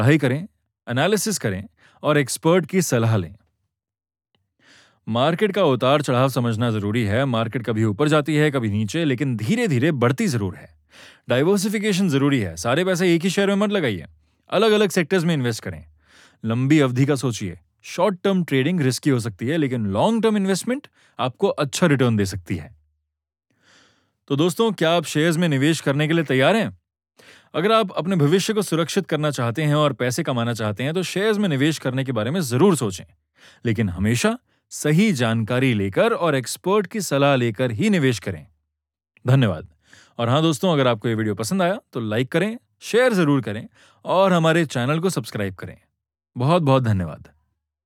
पढ़ाई करें, एनालिसिस करें और एक्सपर्ट की सलाह लें। मार्केट का उतार-चढ़ाव समझना ज़रूरी है। मार्केट कभी ऊपर जाती है, कभी नीचे, लेकिन धीरे-धीरे बढ़ती ज़रूर है। डाइवर्सिफिकेशन ज़रूरी है। सारे पैसे एक ही शेयर में मत लगाइए। अलग-अलग सेक्टर्स में इन्वेस्ट करें। लंबी अवधि का सोचिए। शॉर्ट टर्म ट्रेडिंग रिस्की हो सकती है, लेकिन लॉन्ग टर्म इन्वेस्टमेंट आपको अच्छा रिटर्न दे सकती है। तो दोस्तों, क्या आप शेयर्स में निवेश करने के लिए तैयार हैं? अगर आप अपने भविष्य को सुरक्षित करना चाहते हैं और पैसे कमाना चाहते हैं, तो शेयर्स में निवेश करने के बारे में ज़रूर सोचें। लेकिन हमेशा सही जानकारी लेकर और एक्सपर्ट की सलाह लेकर ही निवेश करें। धन्यवाद। और हाँ दोस्तों, अगर आपको ये वीडियो पसंद आया तो लाइक करें, शेयर ज़रूर करें और हमारे चैनल को सब्सक्राइब करें। बहुत बहुत धन्यवाद।